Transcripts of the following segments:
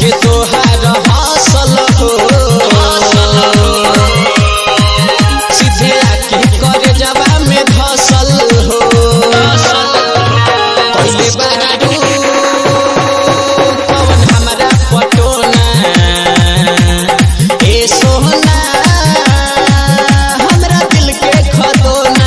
के तोहार हासिल हो सीधे आके करे जवा में धसल हो पहले बारू कौन हमारा पटोना ए सोहना हमरा दिल के खदोना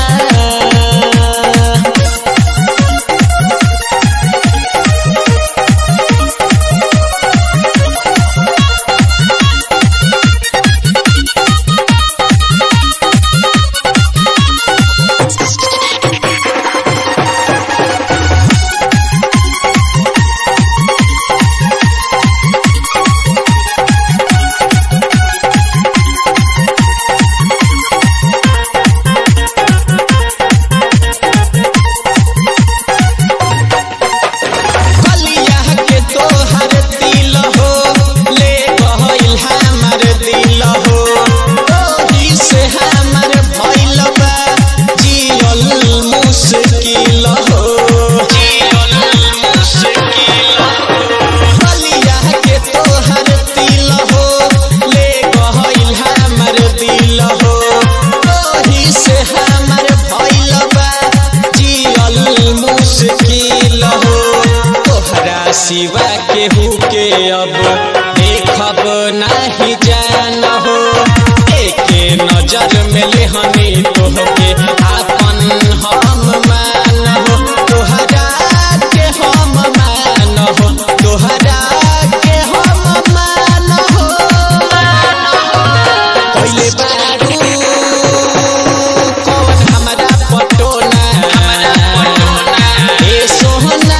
सिवा केहू के अब देखब नहीं जान हो एके नजर में लेहनी तोहके आपन हम मान हो तोहरा के हम मान हो तोहरा के हम मान हो पहले बारू कौन हमारा पटोना ए सोहना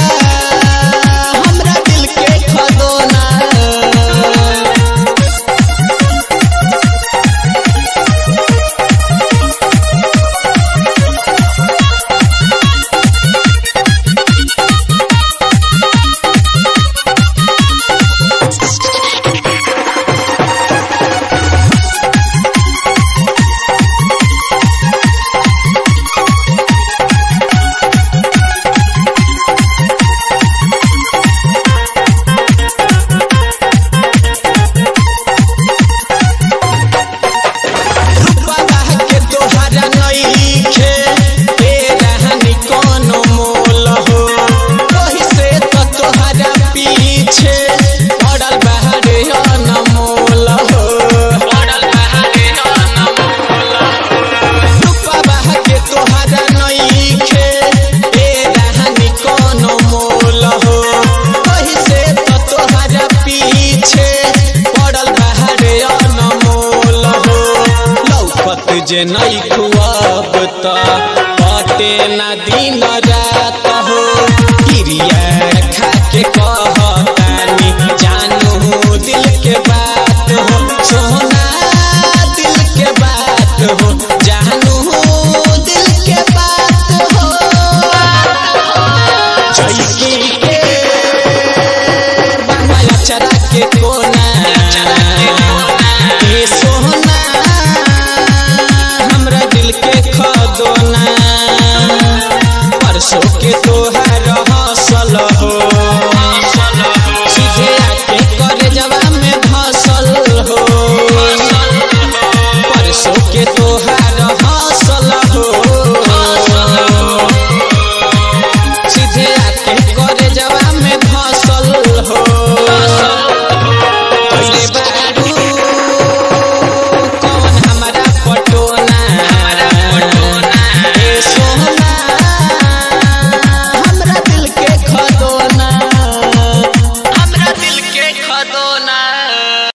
जे नहीं खुआब त पटे ना दिन रात हो क्रिया खा के कहतानी जानू दिल के बात हो सोना दिल के बात हो जानू दिल के बात हो चैकी के बाबा चरा के कोना ए सोना खदोना परसों के तोहार हासिल हो सीधे आके करे जवा में धसल हो परसों के तोहार हासिल हो सीधे आके करे जवा में धसल हो पहले बारू कौन हमारा पटोना